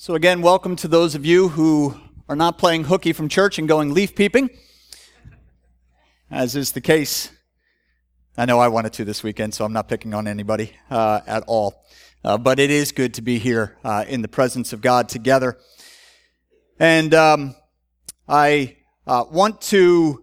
So again, welcome to those of you who are not playing hooky from church and going leaf peeping, as is the case. I know I wanted to this weekend, so I'm not picking on anybody at all. But it is good to be here in the presence of God together. And I want to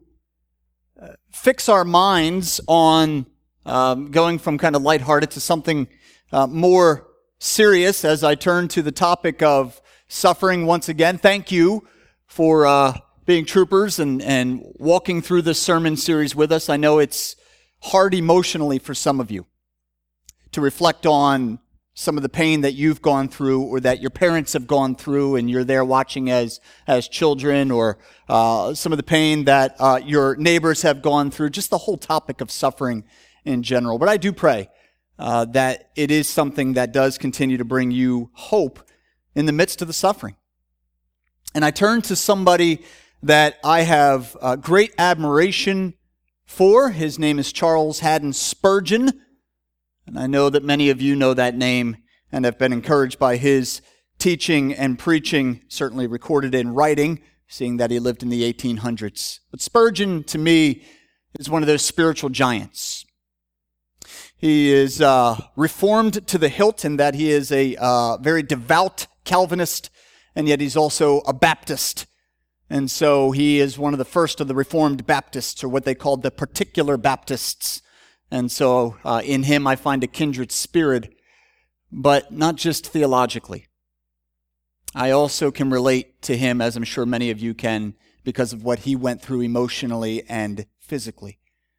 fix our minds on going from kind of lighthearted to something more serious as I turn to the topic of suffering once again. Thank you for being troopers and walking through this sermon series with us. I know it's hard emotionally for some of you to reflect on some of the pain that you've gone through or that your parents have gone through and you're there watching as children, or some of the pain that your neighbors have gone through, just the whole topic of suffering in general. But I do pray that it is something that does continue to bring you hope in the midst of the suffering. And I turn to somebody that I have great admiration for. His name is Charles Haddon Spurgeon. And I know that many of you know that name and have been encouraged by his teaching and preaching, certainly recorded in writing, seeing that he lived in the 1800s. But Spurgeon, to me, is one of those spiritual giants. He is reformed to the hilt in that he is a very devout Calvinist, and yet he's also a Baptist. And so he is one of the first of the Reformed Baptists, or what they called the Particular Baptists. And so in him I find a kindred spirit, but not just theologically. I also can relate to him, as I'm sure many of you can, because of what he went through emotionally and physically.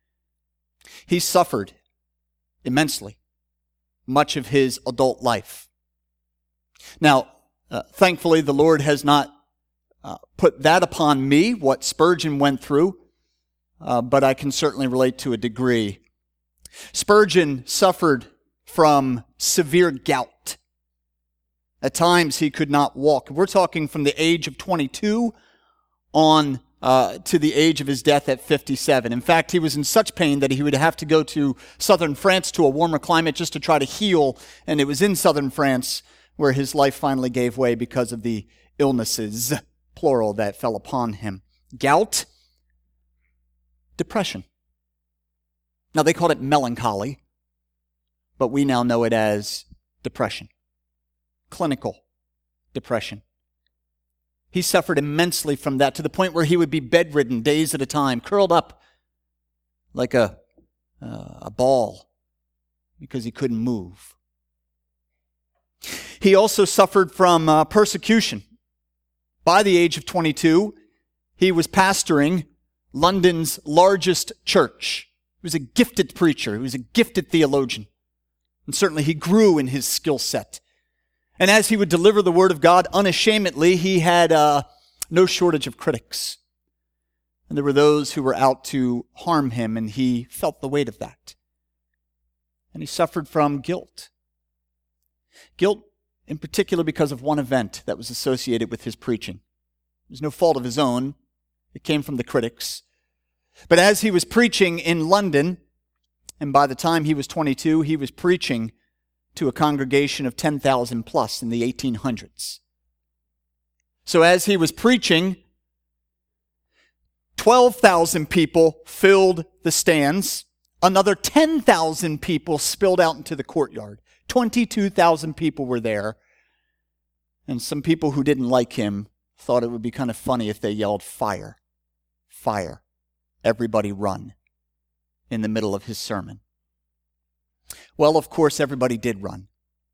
He suffered immensely much of his adult life. Now, thankfully, the Lord has not put that upon me, what Spurgeon went through, but I can certainly relate to a degree. Spurgeon suffered from severe gout. At times, he could not walk. We're talking from the age of 22 on to the age of his death at 57. In fact, he was in such pain that he would have to go to southern France to a warmer climate just to try to heal, and it was in southern France where his life finally gave way because of the illnesses, plural, that fell upon him. Gout, depression. Now, they called it melancholy, but we now know it as depression, clinical depression. He suffered immensely from that to the point where he would be bedridden days at a time, curled up like a ball because he couldn't move. He also suffered from persecution. By the age of 22, he was pastoring London's largest church. He was a gifted preacher. He was a gifted theologian. And certainly he grew in his skill set. And as he would deliver the word of God unashamedly, he had no shortage of critics. And there were those who were out to harm him, and he felt the weight of that. And he suffered from guilt. Guilt in particular because of one event that was associated with his preaching. It was no fault of his own. It came from the critics. But as he was preaching in London, and by the time he was 22, he was preaching to a congregation of 10,000 plus in the 1800s. So as he was preaching, 12,000 people filled the stands. Another 10,000 people spilled out into the courtyard. 22,000 people were there. And some people who didn't like him thought it would be kind of funny if they yelled, "Fire! Fire! Everybody run!" in the middle of his sermon. Well, of course, everybody did run.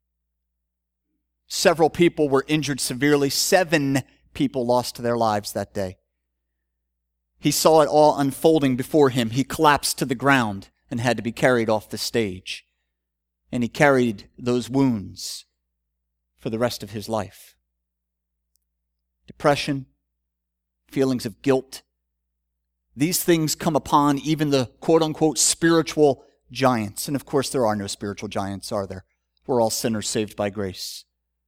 Several people were injured severely. 7 people lost their lives that day. He saw it all unfolding before him. He collapsed to the ground and had to be carried off the stage. And he carried those wounds for the rest of his life. Depression, feelings of guilt. These things come upon even the quote-unquote spiritual giants. And of course, there are no spiritual giants, are there? We're all sinners saved by grace.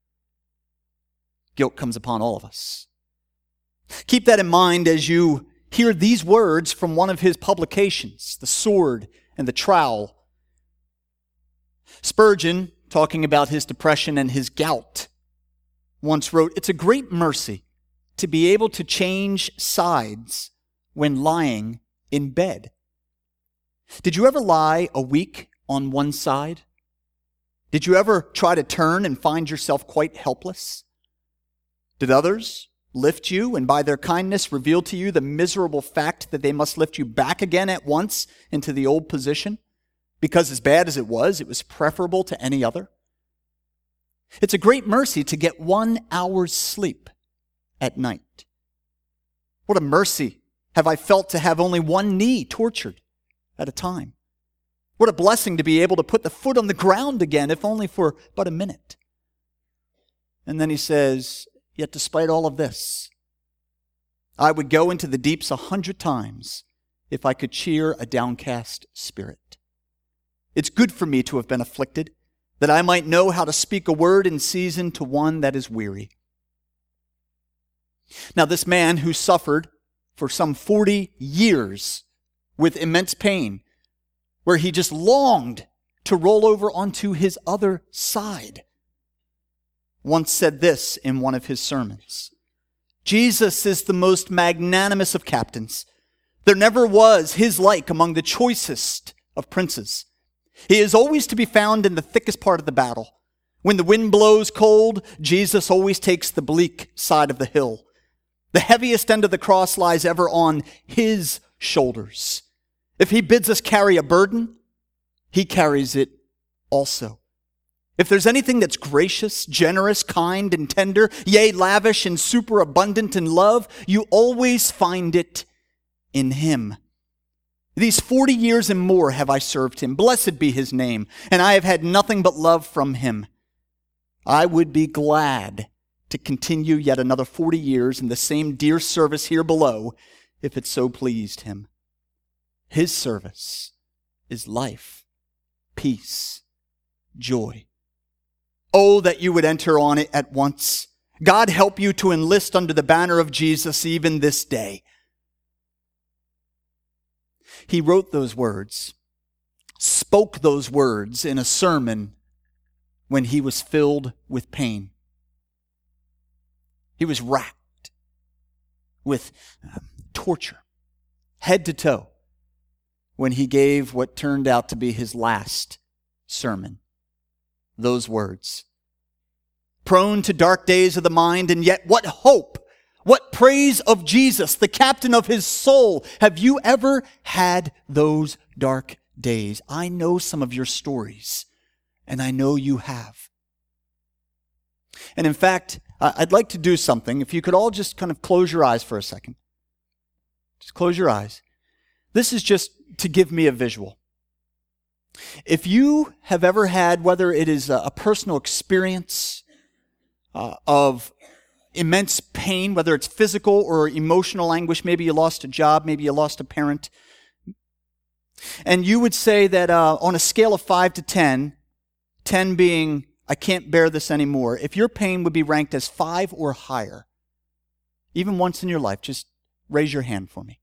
Guilt comes upon all of us. Keep that in mind as you hear these words from one of his publications, The Sword and the Trowel. Spurgeon, talking about his depression and his gout, once wrote, "It's a great mercy to be able to change sides when lying in bed." Did you ever lie a week on one side? Did you ever try to turn and find yourself quite helpless? Did others lift you and by their kindness reveal to you the miserable fact that they must lift you back again at once into the old position? Because as bad as it was preferable to any other. It's a great mercy to get 1 hour's sleep at night. What a mercy have I felt to have only one knee tortured at a time. What a blessing to be able to put the foot on the ground again, if only for but a minute. And then he says, yet despite all of this, I would go into the deeps 100 times if I could cheer a downcast spirit. It's good for me to have been afflicted, that I might know how to speak a word in season to one that is weary. Now this man who suffered for some 40 years with immense pain, where he just longed to roll over onto his other side, once said this in one of his sermons: Jesus is the most magnanimous of captains. There never was his like among the choicest of princes. He is always to be found in the thickest part of the battle. When the wind blows cold, Jesus always takes the bleak side of the hill. The heaviest end of the cross lies ever on his shoulders. If he bids us carry a burden, he carries it also. If there's anything that's gracious, generous, kind, and tender, yea, lavish and superabundant in love, you always find it in him. These 40 years and more have I served him. Blessed be his name. And I have had nothing but love from him. I would be glad to continue yet another 40 years in the same dear service here below, if it so pleased him. His service is life, peace, joy. Oh, that you would enter on it at once. God help you to enlist under the banner of Jesus even this day. He wrote those words, spoke those words in a sermon when he was filled with pain. He was racked with torture, head to toe, when he gave what turned out to be his last sermon. Those words. Prone to dark days of the mind, and yet what hope! What praise of Jesus, the captain of his soul. Have you ever had those dark days? I know some of your stories, and I know you have. And in fact, I'd like to do something. If you could all just kind of close your eyes for a second. Just close your eyes. This is just to give me a visual. If you have ever had, whether it is a personal experience of immense pain, whether it's physical or emotional anguish, maybe you lost a job, maybe you lost a parent, and you would say that on a scale of 5 to 10, 10 being, I can't bear this anymore, if your pain would be ranked as 5 or higher, even once in your life, just raise your hand for me.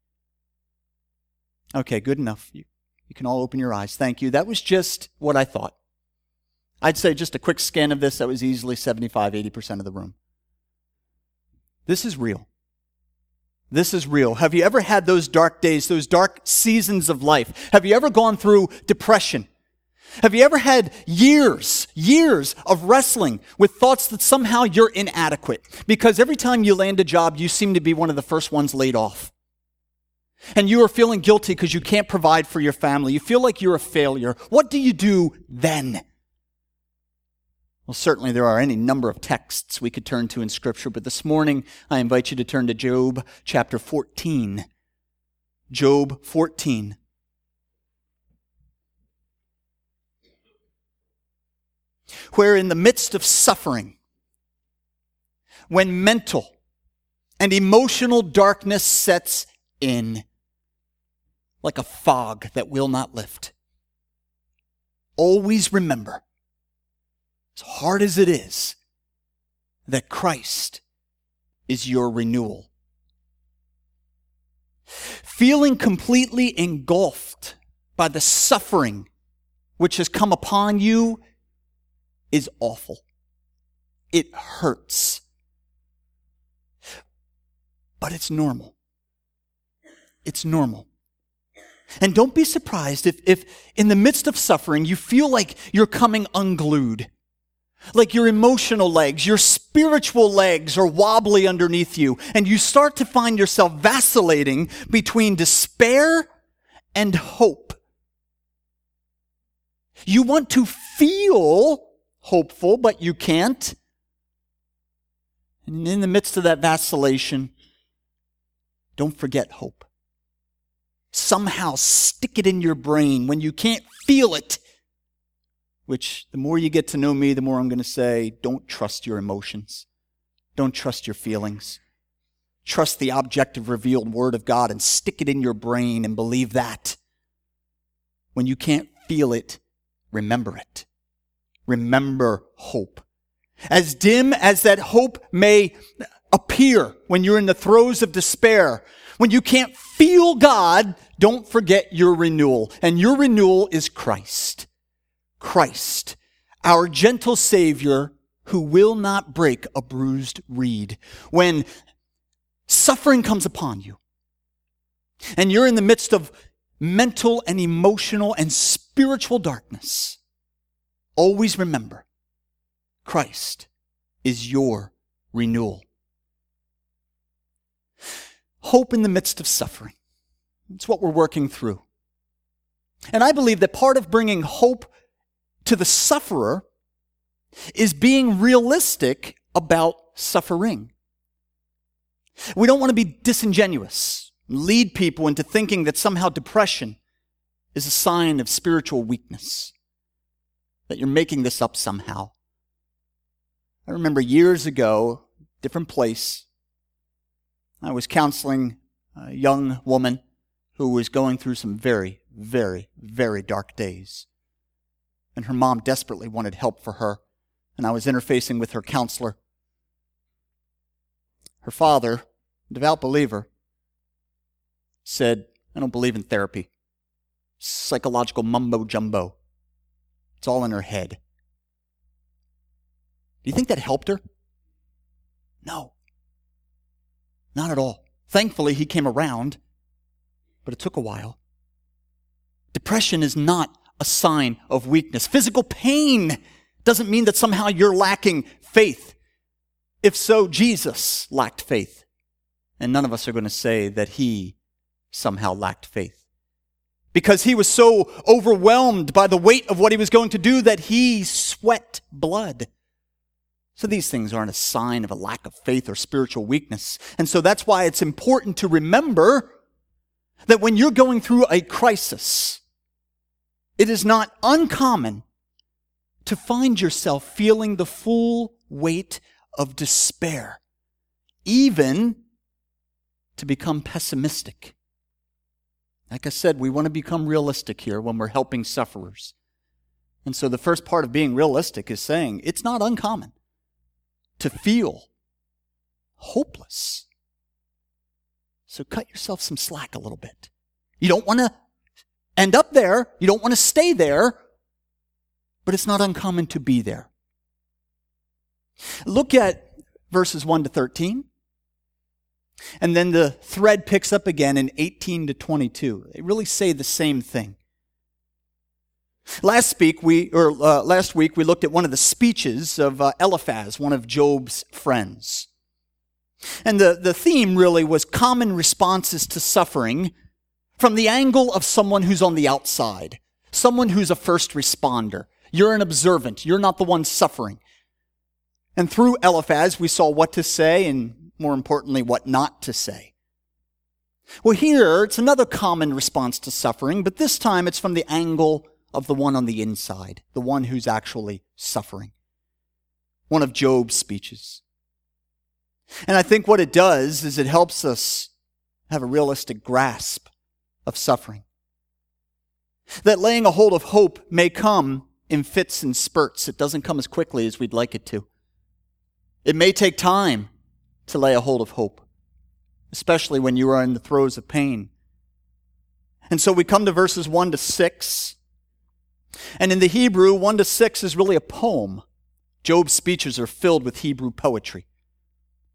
Okay, good enough. You can all open your eyes. Thank you. That was just what I thought. I'd say just a quick scan of this, that was easily 75, 80% of the room. This is real. This is real. Have you ever had those dark days, those dark seasons of life? Have you ever gone through depression? Have you ever had years of wrestling with thoughts that somehow you're inadequate? Because every time you land a job, you seem to be one of the first ones laid off. And you are feeling guilty because you can't provide for your family. You feel like you're a failure. What do you do then? Well, certainly there are any number of texts we could turn to in Scripture, but this morning I invite you to turn to Job chapter 14. Job 14. Where in the midst of suffering, when mental and emotional darkness sets in, like a fog that will not lift, always remember, as hard as it is, that Christ is your renewal. Feeling completely engulfed by the suffering which has come upon you is awful. It hurts. But it's normal. It's normal. And don't be surprised if in the midst of suffering you feel like you're coming unglued. Like your emotional legs, your spiritual legs are wobbly underneath you, and you start to find yourself vacillating between despair and hope. You want to feel hopeful, but you can't. And in the midst of that vacillation, don't forget hope. Somehow stick it in your brain when you can't feel it. Which, the more you get to know me, the more I'm going to say, don't trust your emotions. Don't trust your feelings. Trust the objective, revealed Word of God and stick it in your brain and believe that. When you can't feel it, remember it. Remember hope. As dim as that hope may appear when you're in the throes of despair, when you can't feel God, don't forget your renewal. And your renewal is Christ. Christ, our gentle Savior who will not break a bruised reed. When suffering comes upon you, and you're in the midst of mental and emotional and spiritual darkness, always remember, Christ is your renewal. Hope in the midst of suffering. It's what we're working through. And I believe that part of bringing hope to the sufferer is being realistic about suffering. We don't want to be disingenuous, lead people into thinking that somehow depression is a sign of spiritual weakness, that you're making this up somehow. I remember years ago, different place, I was counseling a young woman who was going through some very, very, very dark days. And her mom desperately wanted help for her. And I was interfacing with her counselor. Her father, a devout believer, said, I don't believe in therapy. Psychological mumbo jumbo. It's all in her head. Do you think that helped her? No. Not at all. Thankfully, he came around, but it took a while. Depression is not a sign of weakness. Physical pain doesn't mean that somehow you're lacking faith. If so, Jesus lacked faith. And none of us are going to say that he somehow lacked faith. Because he was so overwhelmed by the weight of what he was going to do that he sweat blood. So these things aren't a sign of a lack of faith or spiritual weakness. And so that's why it's important to remember that when you're going through a crisis, it is not uncommon to find yourself feeling the full weight of despair, even to become pessimistic. Like I said, we want to become realistic here when we're helping sufferers. And so the first part of being realistic is saying it's not uncommon to feel hopeless. So cut yourself some slack a little bit. You don't want to end up there. You don't want to stay there. But it's not uncommon to be there. Look at verses 1 to 13. And then the thread picks up again in 18 to 22. They really say the same thing. Last week we looked at one of the speeches of Eliphaz, one of Job's friends. And the theme really was common responses to suffering from the angle of someone who's on the outside, someone who's a first responder. You're an observant. You're not the one suffering. And through Eliphaz, we saw what to say and, more importantly, what not to say. Well, here, it's another common response to suffering, but this time it's from the angle of the one on the inside, the one who's actually suffering. One of Job's speeches. And I think what it does is it helps us have a realistic grasp of suffering. That laying a hold of hope may come in fits and spurts. It doesn't come as quickly as we'd like it to. It may take time to lay a hold of hope, especially when you are in the throes of pain. And so we come to verses 1 to 6. And in the Hebrew, 1 to 6 is really a poem. Job's speeches are filled with Hebrew poetry.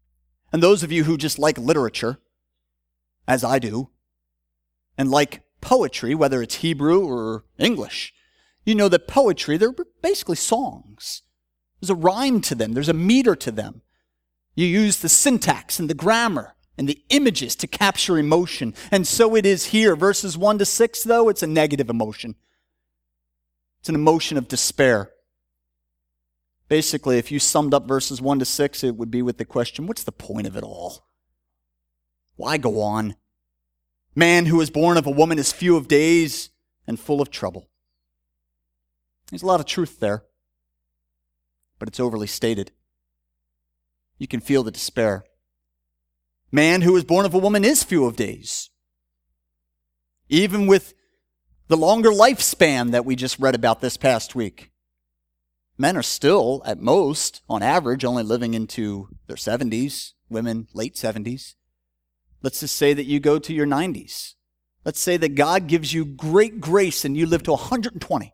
And those of you who just like literature, as I do, and like poetry, whether it's Hebrew or English, you know that poetry, they're basically songs. There's a rhyme to them. There's a meter to them. You use the syntax and the grammar and the images to capture emotion. And so it is here. Verses 1 to 6, though, it's a negative emotion. It's an emotion of despair. Basically, if you summed up verses 1 to 6, it would be with the question, what's the point of it all? Why go on? Man who is born of a woman is few of days and full of trouble. There's a lot of truth there, but it's overly stated. You can feel the despair. Man who is born of a woman is few of days. Even with the longer lifespan that we just read about this past week, men are still, at most, on average, only living into their 70s, women late 70s. Let's just say that you go to your 90s. Let's say that God gives you great grace and you live to 120.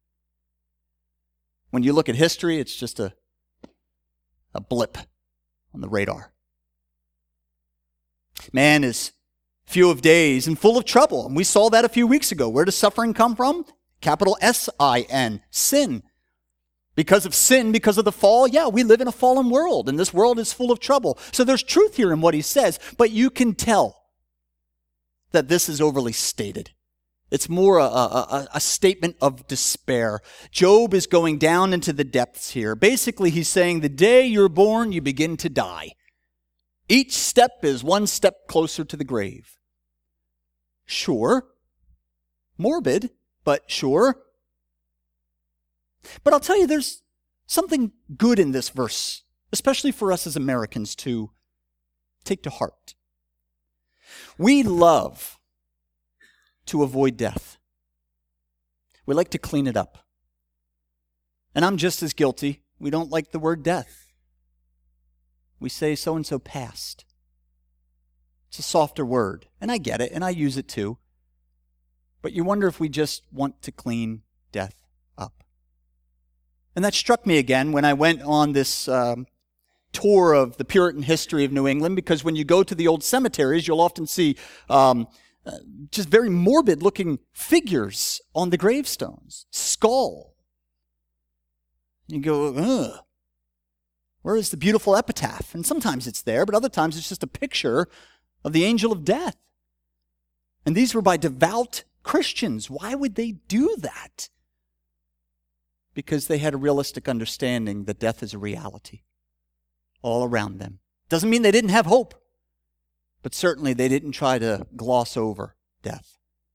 When you look at history, it's just a blip on the radar. Man is few of days and full of trouble. And we saw that a few weeks ago. Where does suffering come from? Capital S-I-N, sin. Because of sin, because of the fall, yeah, we live in a fallen world, and this world is full of trouble. So there's truth here in what he says, but you can tell that this is overly stated. It's more a statement of despair. Job is going down into the depths here. Basically, he's saying the day you're born, you begin to die. Each step is one step closer to the grave. Sure. Morbid, but sure. But I'll tell you, there's something good in this verse, especially for us as Americans to take to heart. We love to avoid death. We like to clean it up. And I'm just as guilty. We don't like the word death. We say so-and-so passed. It's a softer word, and I get it, and I use it too. But you wonder if we just want to clean death up. And that struck me again when I went on this tour of the Puritan history of New England, because when you go to the old cemeteries, you'll often see just very morbid-looking figures on the gravestones. Skull. You go, ugh. Where is the beautiful epitaph? And sometimes it's there, but other times it's just a picture of the angel of death. And these were by devout Christians. Why would they do that? Because they had a realistic understanding that death is a reality all around them. Doesn't mean they didn't have hope, but certainly they didn't try to gloss over death.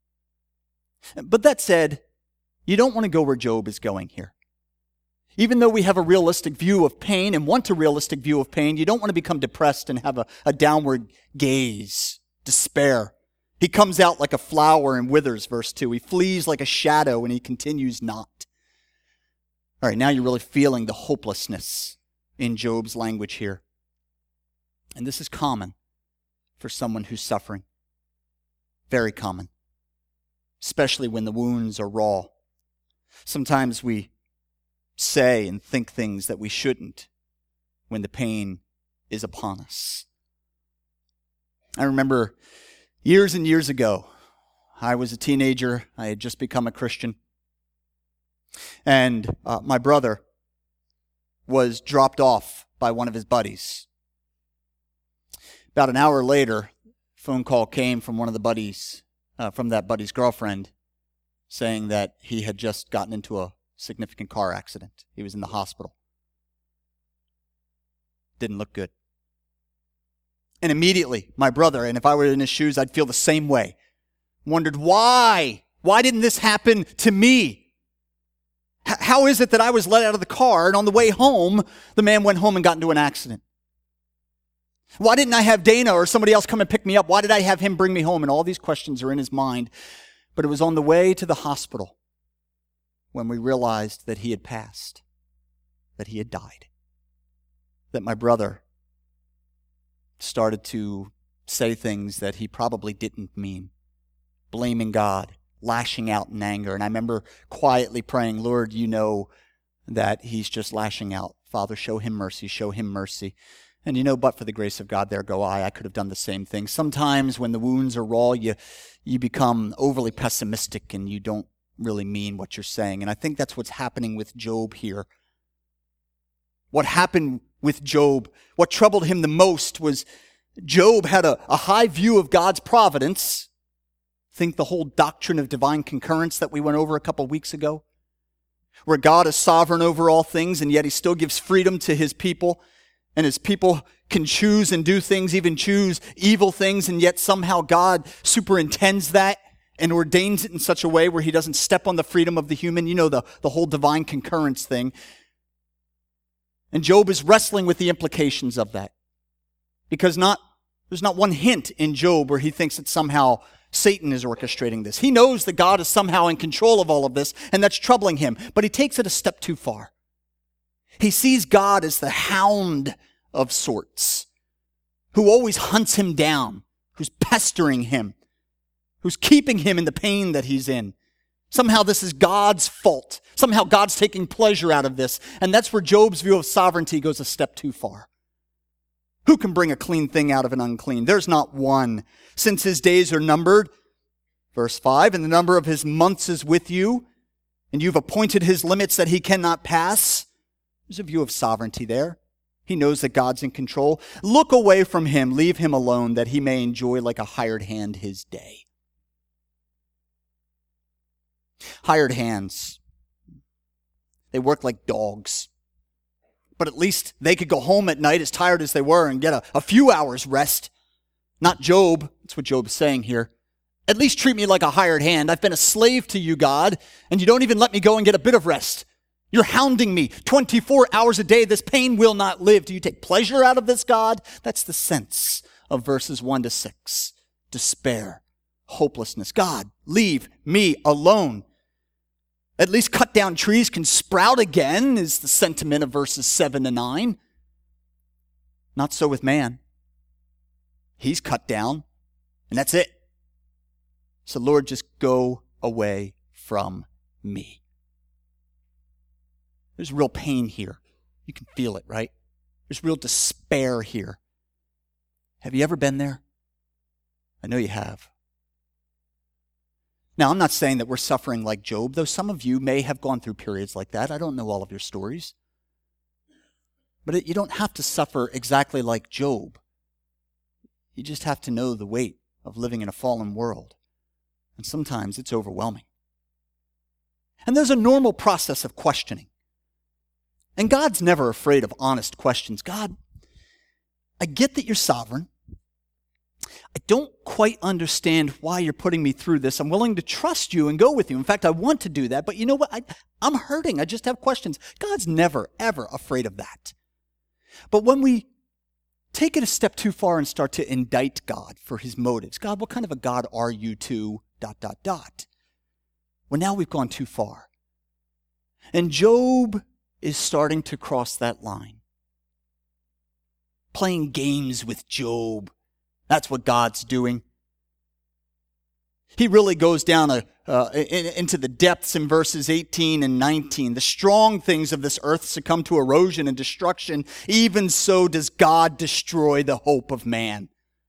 But that said, you don't want to go where Job is going here. Even though we have a realistic view of pain and want a realistic view of pain, you don't want to become depressed and have a downward gaze, despair. He comes out like a flower and withers, verse 2. He flees like a shadow and he continues not. All right, now you're really feeling the hopelessness in Job's language here. And this is common for someone who's suffering. Very common. Especially when the wounds are raw. Sometimes we say and think things that we shouldn't when the pain is upon us. I remember years and years ago, I was a teenager. I had just become a Christian. And my brother was dropped off by one of his buddies. About an hour later, a phone call came from one of the buddies, from that buddy's girlfriend, saying that he had just gotten into a significant car accident. He was in the hospital. Didn't look good. And immediately, my brother, and if I were in his shoes, I'd feel the same way. Wondered, why? Why didn't this happen to me? How is it that I was let out of the car and on the way home, the man went home and got into an accident? Why didn't I have Dana or somebody else come and pick me up? Why did I have him bring me home? And all these questions are in his mind. But it was on the way to the hospital when we realized that he had passed, that he had died, that my brother started to say things that he probably didn't mean, blaming God, lashing out in anger. And I remember quietly praying, Lord, you know that he's just lashing out. Father, show him mercy, show him mercy. And but for the grace of God, there go I could have done the same thing. Sometimes when the wounds are raw, you become overly pessimistic and you don't really mean what you're saying. And I think that's what's happening with Job here. What happened with Job, what troubled him the most was Job had a high view of God's providence. Think the whole doctrine of divine concurrence that we went over a couple weeks ago, where God is sovereign over all things and yet he still gives freedom to his people. And his people can choose and do things, even choose evil things, and yet somehow God superintends that and ordains it in such a way where he doesn't step on the freedom of the human. The whole divine concurrence thing. And Job is wrestling with the implications of that. Because there's not one hint in Job where he thinks that somehow Satan is orchestrating this. He knows that God is somehow in control of all of this, and that's troubling him. But he takes it a step too far. He sees God as the hound of sorts, who always hunts him down, who's pestering him, who's keeping him in the pain that he's in. Somehow this is God's fault. Somehow God's taking pleasure out of this. And that's where Job's view of sovereignty goes a step too far. Who can bring a clean thing out of an unclean? There's not one. Since his days are numbered, verse 5, and the number of his months is with you, and you've appointed his limits that he cannot pass. There's a view of sovereignty there. He knows that God's in control. Look away from him, leave him alone, that he may enjoy like a hired hand his day. Hired hands. They work like dogs. But at least they could go home at night as tired as they were and get a few hours rest. Not Job. That's what Job's saying here. At least treat me like a hired hand. I've been a slave to you, God, and you don't even let me go and get a bit of rest. You're hounding me 24 hours a day. This pain will not live. Do you take pleasure out of this, God? That's the sense of verses 1 to 6. Despair, hopelessness. God, leave me alone. At least cut down trees can sprout again is the sentiment of verses 7 to 9. Not so with man. He's cut down, and that's it. So Lord, just go away from me. There's real pain here. You can feel it, right? There's real despair here. Have you ever been there? I know you have. Now, I'm not saying that we're suffering like Job, though some of you may have gone through periods like that. I don't know all of your stories. But you don't have to suffer exactly like Job. You just have to know the weight of living in a fallen world. And sometimes it's overwhelming. And there's a normal process of questioning. And God's never afraid of honest questions. God, I get that you're sovereign. I don't quite understand why you're putting me through this. I'm willing to trust you and go with you. In fact, I want to do that. But you know what? I'm hurting. I just have questions. God's never, ever afraid of that. But when we take it a step too far and start to indict God for his motives, God, what kind of a God are you to ... Well, now we've gone too far. And Job is starting to cross that line. Playing games with Job. That's what God's doing. He really goes down into the depths in verses 18 and 19. The strong things of this earth succumb to erosion and destruction. Even so does God destroy the hope of man.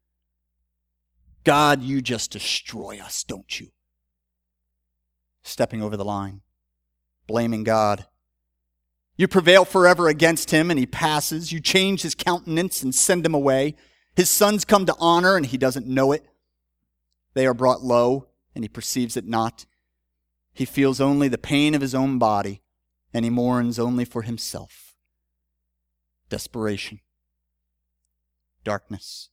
God, you just destroy us, don't you? Stepping over the line. Blaming God. You prevail forever against him and he passes. You change his countenance and send him away. His sons come to honor and he doesn't know it. They are brought low and he perceives it not. He feels only the pain of his own body and he mourns only for himself. Desperation. Darkness.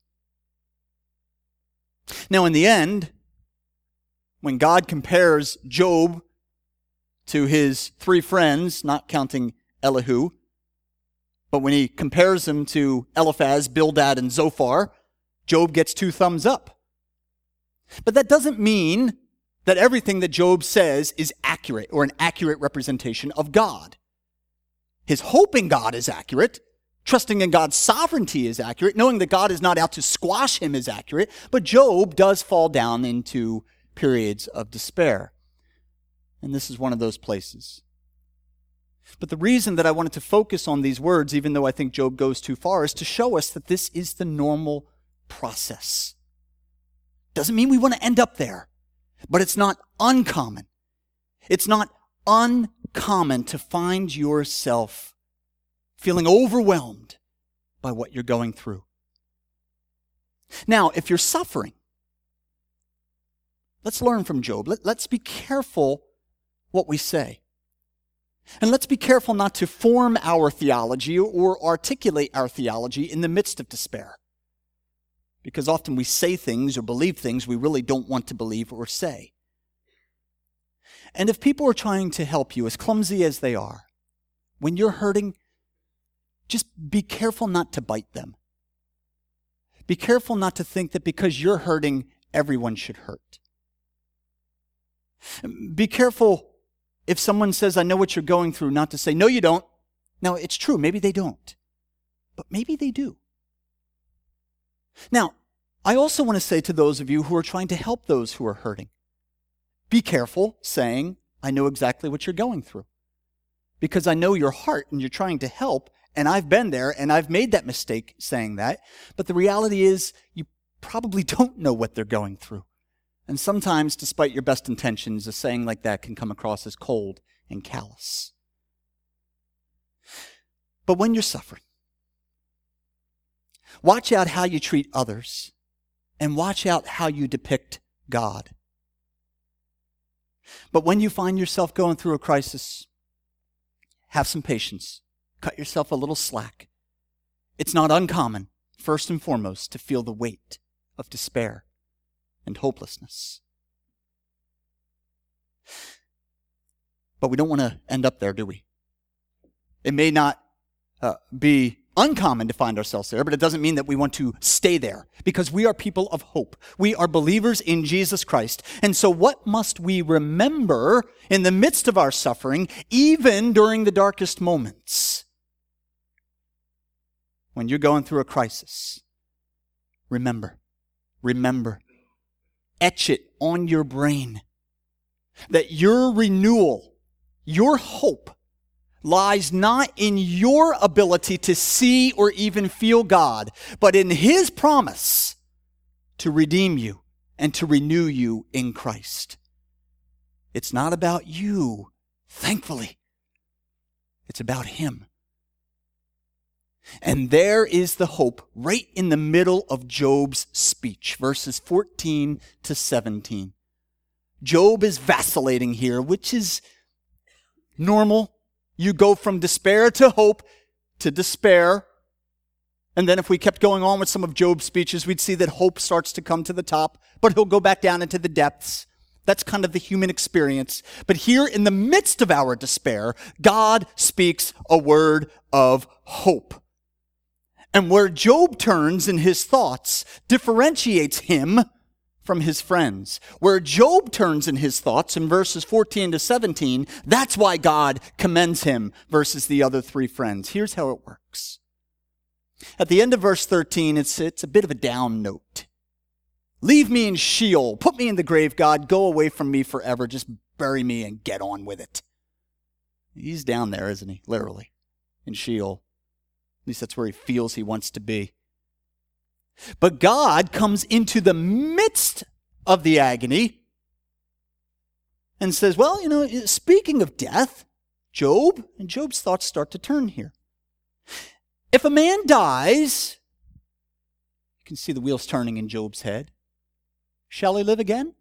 Now in the end, when God compares Job to his three friends, not counting Elihu, but when he compares them to Eliphaz, Bildad, and Zophar, Job gets 2 thumbs up. But that doesn't mean that everything that Job says is accurate or an accurate representation of God. His hope in God is accurate. Trusting in God's sovereignty is accurate. Knowing that God is not out to squash him is accurate. But Job does fall down into periods of despair. And this is one of those places. But the reason that I wanted to focus on these words, even though I think Job goes too far, is to show us that this is the normal process. Doesn't mean we want to end up there, but it's not uncommon. It's not uncommon to find yourself feeling overwhelmed by what you're going through. Now, if you're suffering, let's learn from Job. Let's be careful what we say. And let's be careful not to form our theology or articulate our theology in the midst of despair. Because often we say things or believe things we really don't want to believe or say. And if people are trying to help you, as clumsy as they are, when you're hurting, just be careful not to bite them. Be careful not to think that because you're hurting, everyone should hurt. Be careful if someone says, I know what you're going through, not to say, no, you don't. Now, it's true, maybe they don't. But maybe they do. Now, I also want to say to those of you who are trying to help those who are hurting, be careful saying, I know exactly what you're going through. Because I know your heart and you're trying to help, and I've been there and I've made that mistake saying that. But the reality is you probably don't know what they're going through. And sometimes, despite your best intentions, a saying like that can come across as cold and callous. But when you're suffering, watch out how you treat others, and watch out how you depict God. But when you find yourself going through a crisis, have some patience. Cut yourself a little slack. It's not uncommon, first and foremost, to feel the weight of despair and hopelessness. But we don't want to end up there, do we? It may not be uncommon to find ourselves there, but it doesn't mean that we want to stay there, because we are people of hope. We are believers in Jesus Christ. And so what must we remember in the midst of our suffering, even during the darkest moments? When you're going through a crisis, remember, etch it on your brain that your renewal, your hope, lies not in your ability to see or even feel God, but in His promise to redeem you and to renew you in Christ. It's not about you, thankfully. It's about Him. And there is the hope right in the middle of Job's speech, verses 14 to 17. Job is vacillating here, which is normal. You go from despair to hope to despair. And then if we kept going on with some of Job's speeches, we'd see that hope starts to come to the top, but he'll go back down into the depths. That's kind of the human experience. But here in the midst of our despair, God speaks a word of hope. And where Job turns in his thoughts differentiates him from his friends. Where Job turns in his thoughts in verses 14 to 17, that's why God commends him versus the other three friends. Here's how it works. At the end of verse 13, it's a bit of a down note. Leave me in Sheol. Put me in the grave, God. Go away from me forever. Just bury me and get on with it. He's down there, isn't he? Literally. In Sheol. At least that's where he feels he wants to be. But God comes into the midst of the agony and says, well, speaking of death, Job, and Job's thoughts start to turn here. If a man dies, you can see the wheels turning in Job's head. Shall he live again?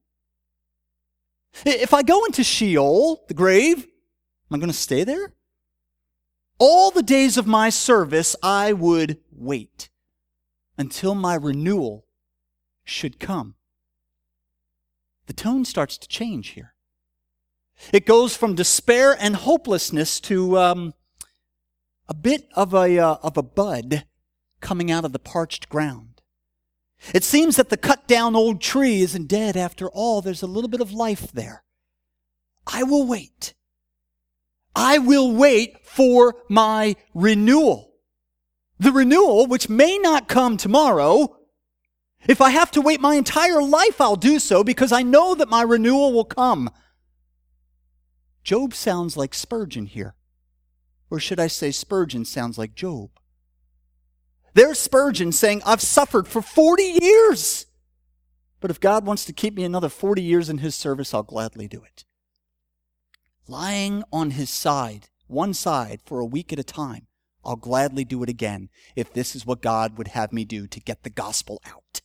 If I go into Sheol, the grave, am I going to stay there? All the days of my service I would wait until my renewal should come. The tone starts to change here. It goes from despair and hopelessness to a bit of a bud coming out of the parched ground. It seems that the cut down old tree isn't dead after all. There's a little bit of life there. I will wait. I will wait for my renewal. The renewal, which may not come tomorrow. If I have to wait my entire life, I'll do so because I know that my renewal will come. Job sounds like Spurgeon here. Or should I say Spurgeon sounds like Job? There's Spurgeon saying, I've suffered for 40 years. But if God wants to keep me another 40 years in his service, I'll gladly do it. Lying on his side, one side, for a week at a time, I'll gladly do it again if this is what God would have me do to get the gospel out.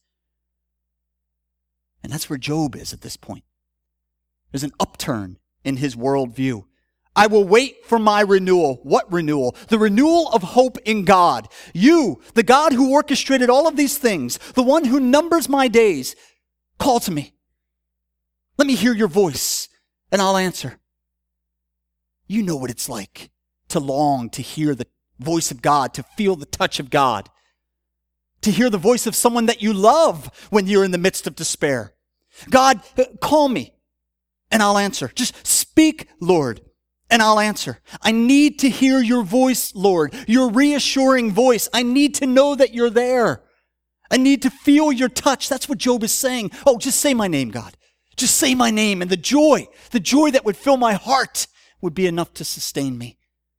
And that's where Job is at this point. There's an upturn in his worldview. I will wait for my renewal. What renewal? The renewal of hope in God. You, the God who orchestrated all of these things, the one who numbers my days, call to me. Let me hear your voice, and I'll answer. You know what it's like to long to hear the voice of God, to feel the touch of God, to hear the voice of someone that you love when you're in the midst of despair. God, call me, and I'll answer. Just speak, Lord, and I'll answer. I need to hear your voice, Lord, your reassuring voice. I need to know that you're there. I need to feel your touch. That's what Job is saying. Oh, just say my name, God. Just say my name, and the joy that would fill my heart would be enough to sustain me.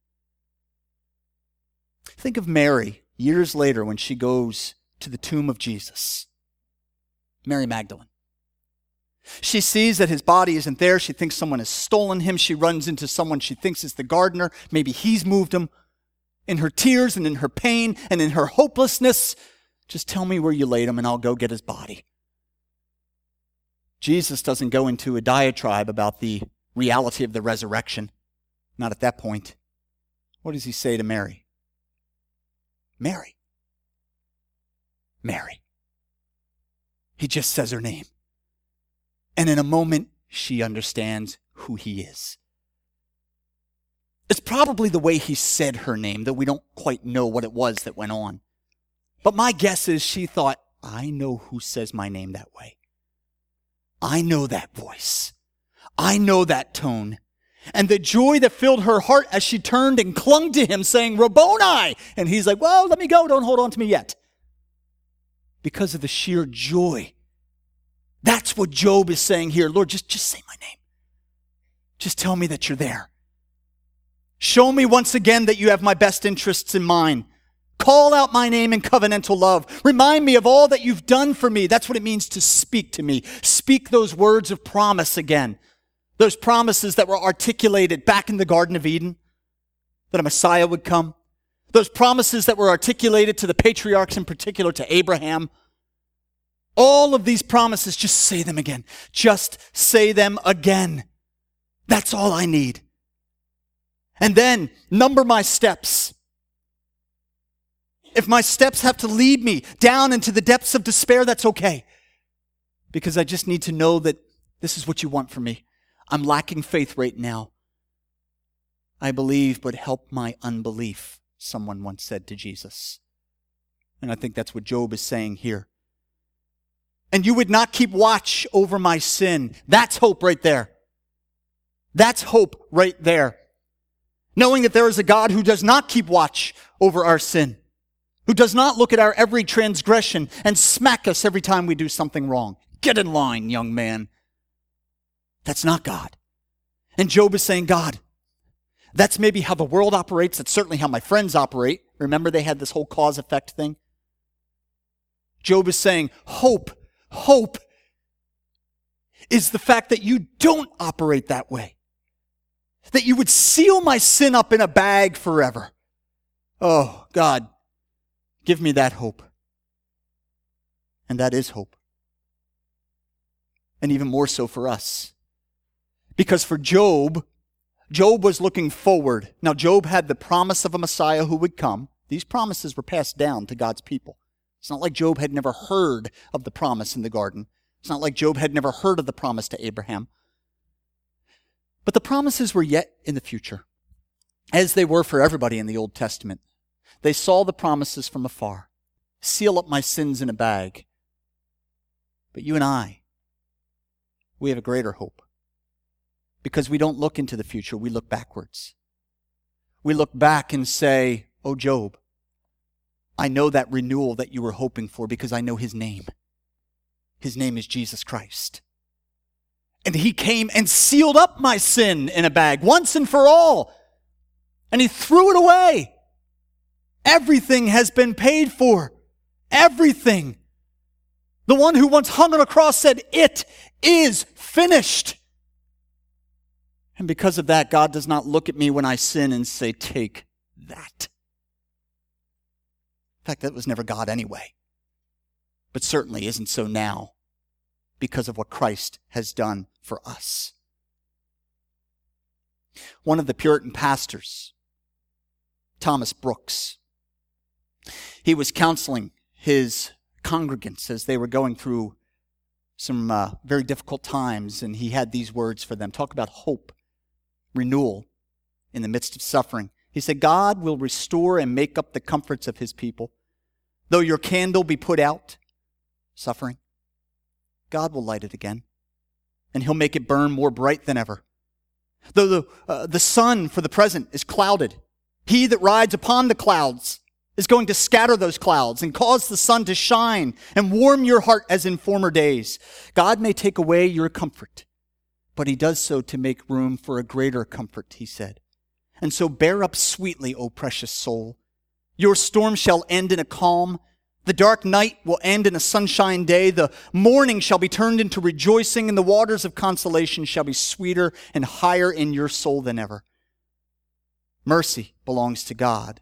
Think of Mary years later when she goes to the tomb of Jesus. Mary Magdalene. She sees that his body isn't there. She thinks someone has stolen him. She runs into someone she thinks is the gardener. Maybe he's moved him. In her tears and in her pain and in her hopelessness, just tell me where you laid him and I'll go get his body. Jesus doesn't go into a diatribe about the reality of the resurrection. Not at that point. What does he say to Mary? Mary. Mary. He just says her name. And in a moment, she understands who he is. It's probably the way he said her name, though we don't quite know what it was that went on. But my guess is she thought, I know who says my name that way. I know that voice. I know that tone. And the joy that filled her heart as she turned and clung to him saying, Rabboni! And he's like, well, let me go. Don't hold on to me yet. Because of the sheer joy. That's what Job is saying here. Lord, just say my name. Just tell me that you're there. Show me once again that you have my best interests in mind. Call out my name in covenantal love. Remind me of all that you've done for me. That's what it means to speak to me. Speak those words of promise again. Those promises that were articulated back in the Garden of Eden, that a Messiah would come. Those promises that were articulated to the patriarchs, in particular to Abraham. All of these promises, just say them again. Just say them again. That's all I need. And then number my steps. If my steps have to lead me down into the depths of despair, that's okay. Because I just need to know that this is what you want from me. I'm lacking faith right now. I believe, but help my unbelief, someone once said to Jesus. And I think that's what Job is saying here. And you would not keep watch over my sin. That's hope right there. That's hope right there. Knowing that there is a God who does not keep watch over our sin, who does not look at our every transgression and smack us every time we do something wrong. Get in line, young man. That's not God. And Job is saying, God, that's maybe how the world operates. That's certainly how my friends operate. Remember they had this whole cause-effect thing? Job is saying, hope is the fact that you don't operate that way. That you would seal my sin up in a bag forever. Oh, God, give me that hope. And that is hope. And even more so for us. Because for Job was looking forward. Now, Job had the promise of a Messiah who would come. These promises were passed down to God's people. It's not like Job had never heard of the promise in the garden. It's not like Job had never heard of the promise to Abraham. But the promises were yet in the future, as they were for everybody in the Old Testament. They saw the promises from afar. Seal up my sins in a bag. But you and I, we have a greater hope. Because we don't look into the future, we look backwards. We look back and say, oh, Job, I know that renewal that you were hoping for because I know his name. His name is Jesus Christ. And he came and sealed up my sin in a bag once and for all. And he threw it away. Everything has been paid for. Everything. The one who once hung on a cross said, "It is finished." And because of that, God does not look at me when I sin and say, "Take that." In fact, that was never God anyway. But certainly isn't so now because of what Christ has done for us. One of the Puritan pastors, Thomas Brooks, he was counseling his congregants as they were going through some very difficult times, and he had these words for them. Talk about hope, renewal in the midst of suffering. He said, "God will restore and make up the comforts of his people. Though your candle be put out," suffering, "God will light it again, and he'll make it burn more bright than ever. Though the sun for the present is clouded, he that rides upon the clouds is going to scatter those clouds and cause the sun to shine and warm your heart as in former days. God may take away your comfort, but he does so to make room for a greater comfort," he said. "And so bear up sweetly, O precious soul. Your storm shall end in a calm. The dark night will end in a sunshine day. The morning shall be turned into rejoicing, and the waters of consolation shall be sweeter and higher in your soul than ever. Mercy belongs to God,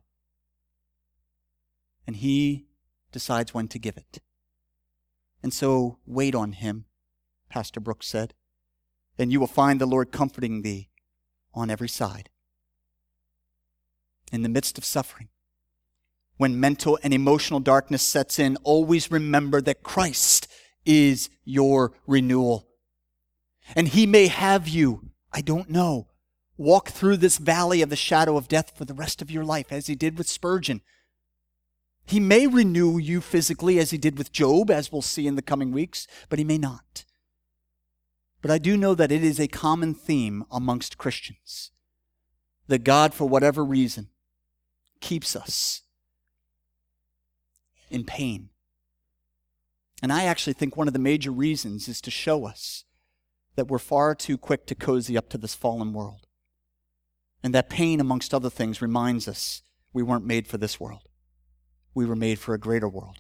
and he decides when to give it. And so wait on him," Pastor Brooks said, "and you will find the Lord comforting thee on every side." In the midst of suffering, when mental and emotional darkness sets in, always remember that Christ is your renewal. And he may have you, I don't know, walk through this valley of the shadow of death for the rest of your life, as he did with Spurgeon. He may renew you physically, as he did with Job, as we'll see in the coming weeks, but he may not. But I do know that it is a common theme amongst Christians, that God, for whatever reason, keeps us in pain. And I actually think one of the major reasons is to show us that we're far too quick to cozy up to this fallen world. And that pain, amongst other things, reminds us we weren't made for this world. We were made for a greater world.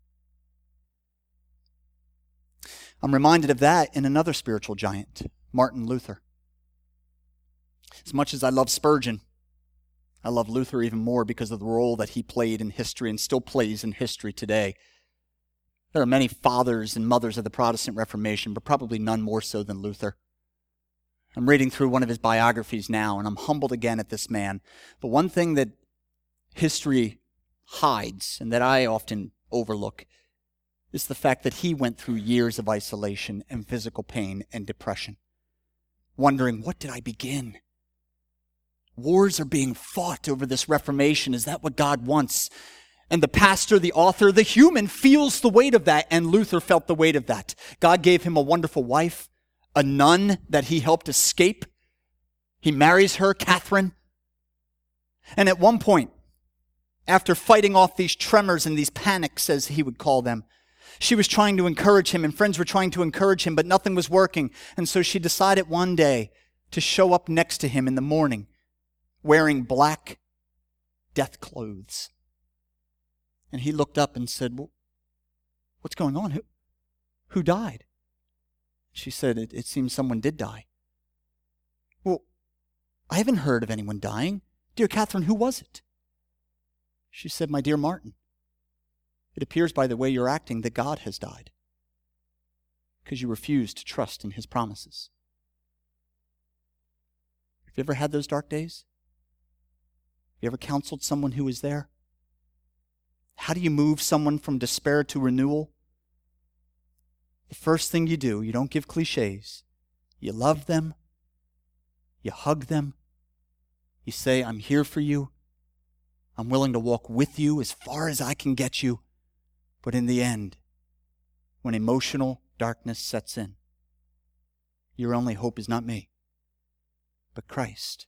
I'm reminded of that in another spiritual giant, Martin Luther. As much as I love Spurgeon, I love Luther even more because of the role that he played in history and still plays in history today. There are many fathers and mothers of the Protestant Reformation, but probably none more so than Luther. I'm reading through one of his biographies now, and I'm humbled again at this man. But one thing that history hides, and that I often overlook, is the fact that he went through years of isolation and physical pain and depression, wondering, what did I begin? Wars are being fought over this Reformation. Is that what God wants? And the pastor, the author, the human feels the weight of that, and Luther felt the weight of that. God gave him a wonderful wife, a nun that he helped escape. He marries her, Catherine. And at one point, after fighting off these tremors and these panics, as he would call them, she was trying to encourage him, and friends were trying to encourage him, but nothing was working. And so she decided one day to show up next to him in the morning, wearing black death clothes. And he looked up and said, "Well, what's going on? Who died?" She said, it seems someone did die." "Well, I haven't heard of anyone dying. Dear Catherine, who was it?" She said, "My dear Martin, it appears by the way you're acting that God has died, because you refuse to trust in his promises." Have you ever had those dark days? Have you ever counseled someone who was there? How do you move someone from despair to renewal? The first thing you do, you don't give cliches. You love them. You hug them. You say, "I'm here for you. I'm willing to walk with you as far as I can get you." But in the end, when emotional darkness sets in, your only hope is not me, but Christ.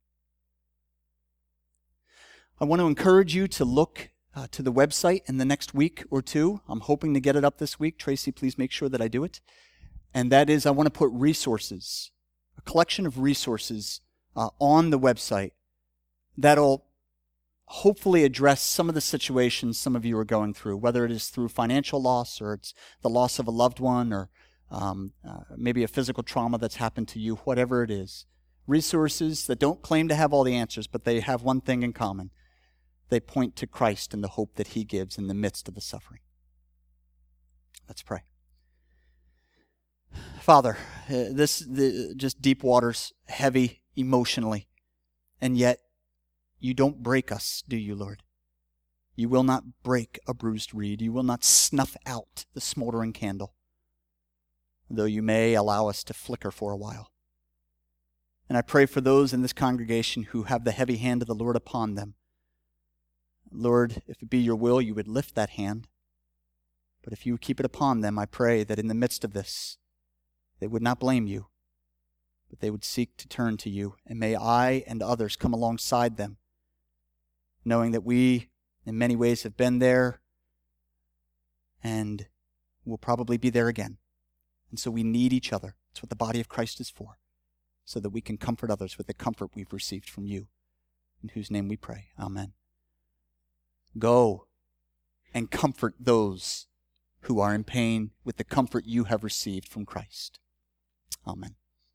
I want to encourage you to look to the website in the next week or two. I'm hoping to get it up this week. Tracy, please make sure that I do it. And that is, I want to put resources, a collection of resources on the website that'll hopefully address some of the situations some of you are going through, whether it is through financial loss or it's the loss of a loved one or maybe a physical trauma that's happened to you, whatever it is. Resources that don't claim to have all the answers, but they have one thing in common. They point to Christ and the hope that he gives in the midst of the suffering. Let's pray. Father, just deep waters, heavy emotionally, and yet you don't break us, do you, Lord? You will not break a bruised reed. You will not snuff out the smoldering candle, though you may allow us to flicker for a while. And I pray for those in this congregation who have the heavy hand of the Lord upon them. Lord, if it be your will, you would lift that hand. But if you keep it upon them, I pray that in the midst of this, they would not blame you, but they would seek to turn to you. And may I and others come alongside them, knowing that we, in many ways, have been there and will probably be there again. And so we need each other. That's what the body of Christ is for, so that we can comfort others with the comfort we've received from you, in whose name we pray. Amen. Go and comfort those who are in pain with the comfort you have received from Christ. Amen.